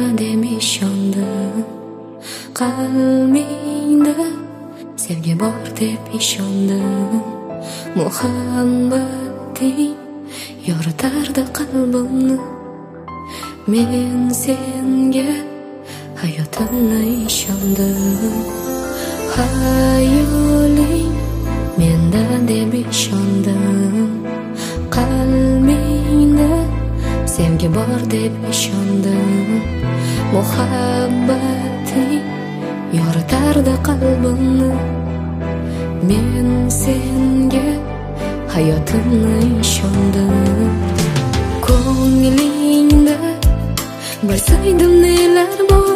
deb ishondim. Qalbingda sevgi bor deb ishondim. Muhabbating yoritardi qalbimni. Men senga hayotimni ishondim. Hayoling menda deb ishondim. Qalbingda sevgi bor deb ishondim. Muhabbating yoritardi qalbimni. Men senga hayotimni ishondim. Ko'nglingda bilsaydim nelar bor,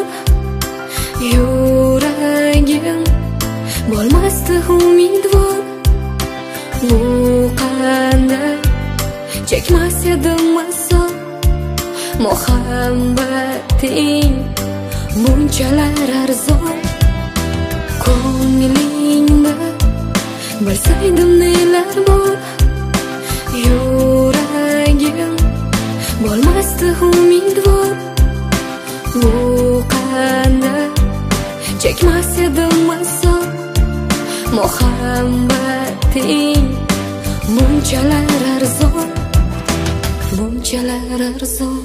yuragim bo'lmasdi umidvor. Bu qanday chekmas edim azob, muhabbating bunchalar arzon. Ko'nglingda bilsaydim nelar bor, yuragim bo'lmasdi umidvor. Bu qanday chekmas edim azob, muhabbating bunchalar arzon, bunchalar arzon.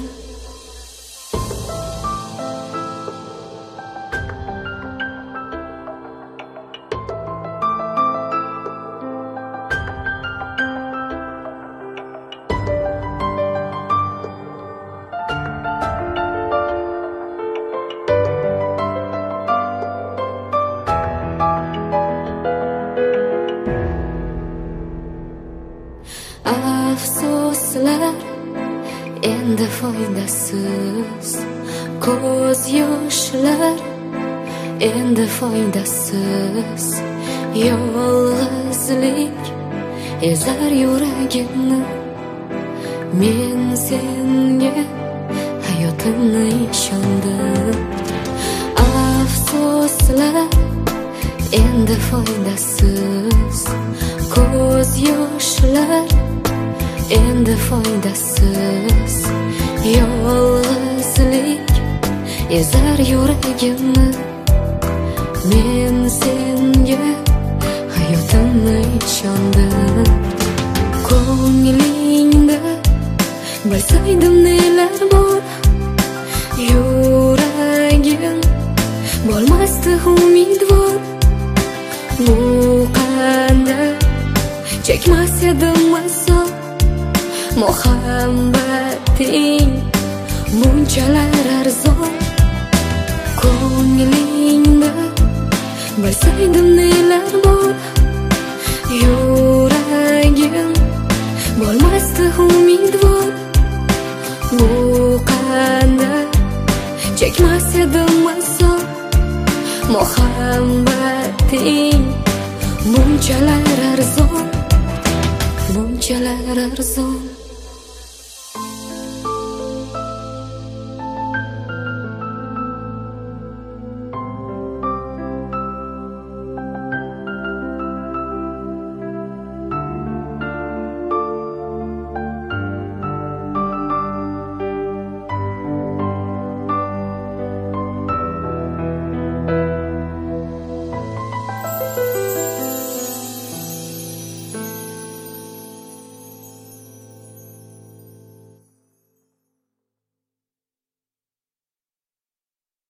Afsuslar endi foydasiz, ko'z yoshlar endi foydasiz. Yolg'izlik ezar yuragimni. Men senga hayotimni ishondim. Afsuslar endi foydasiz, ko'z yoshlar endi foydasiz. Yolg'izlik ezar yuragimni. Men senga hayotimni ishondim. Ko'nglingda bilsaydim nelar bor, yuragim bo'lmasdi umidvor. Bu qanday chekmas edim azob, muhabbating bunchalar arzon. Ko'nglingda bilsaydim nelar bor, yuragim bo'lmasdi umidvor. Bu qanday chekmas edim azob, muhabbating bunchalar arzon, bunchalar arzon.